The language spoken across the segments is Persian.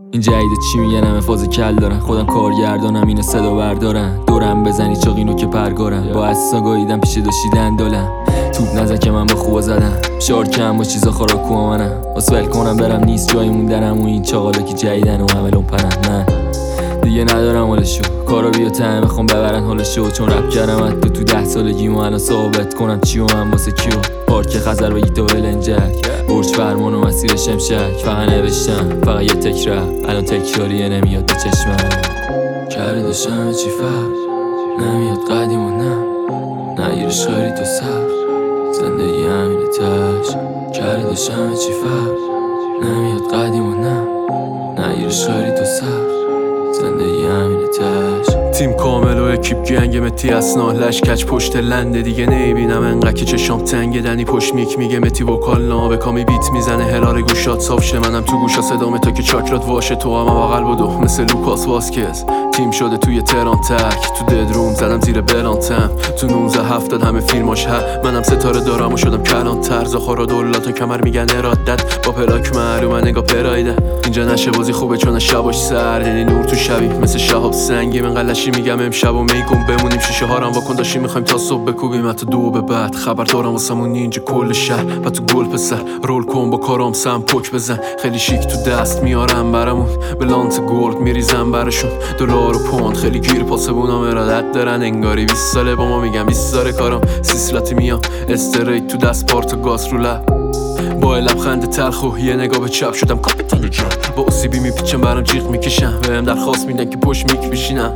این جدید چی میگن همه فاز کل دارن، خودم کارگردانم اینو صدا بردارن، دورم بزنی چاقینو که پرگارن، با اساسا گاییدم پیش داشتیدن دالم، توپ نزن که من با خوبا زدم، شار کم با چیزا خوراکو منم، واسه کنم برم نیست جایی موندنم و این چاقالا که جدیدن و همه لومپنن. من دیگه ندارم حالشو، کارا بیا ته میخوام ببرن حالشو، چون رپ کردم حتی تو 10 سالگیمو الان ثابت کنم چی و من واسه کیو. پارک خزر و گیتا ولنجک، برج فرمان و مسیر شمشک، فقط نوشتم فقط یه تکرار، الان تکراریه نمیاد به چشمم. کردشم چی فرق نمیاد قدیم و نه نگیرش خیلی تو سر زندگی همینه تش. کردشم چی فرق نمیاد قدیم و نه نگیرش خیلی تو سر زندگی همینه تش. تیم کامل و اکیپ گنگ متی اسنا لشکچ پشت لنده دیگه نمیبینم انقدر که چشام تنگ دنی پشت میک میگه متی وکال نابکامی بیت میزنه هلال گوشات صاف شه منم تو گوشا صدامه تا که چاکرات واشه تو هم بغل بدو مثل لوکاس واسکز تیم شده توی تهران تک تو ددروم زدم زیر برانتم تو 1970 همه فیلماش منم ستاره دارم و شدم کلان طرز خورا دولات و کمر میگن ارادت با پلاک معلومه نگاه پرایده اینجا نشه بازی خوبه چون شباش سرد یعنی نور تو شبی مثل شهاب سنگی من قلشی میگم امشب و میگم بمونیم شیشه ها رو واکن داشتیم میخوایم تا صبح بکوبیم حتی 2 به بعد خبر دارم واسمون اینجا کل شهر و تو گل پسر رول کن با کارام سم پک بزن خیلی شیک تو دست میارم برامون به لانت گلد میریزم براشون دلار و پوند خیلی گیر پاسبونام ارادت دارن انگاری 20 ساله با ما میگم 20 ساله کارم سیسلاتی میام استریت تو دست پارت و گاز رو لب با لبخند تلخ و یه نگاه به چپ شدم کاپیتان جان با اوسیبی میپیچم برام جیغ میکشم بهم درخواست میدن که پشت میک بشینم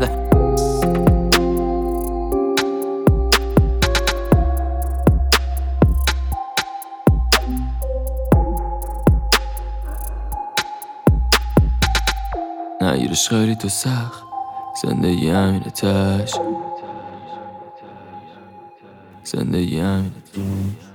نگیرش خیلی تو سخت زندگی همینه تش زندگی همینه تش.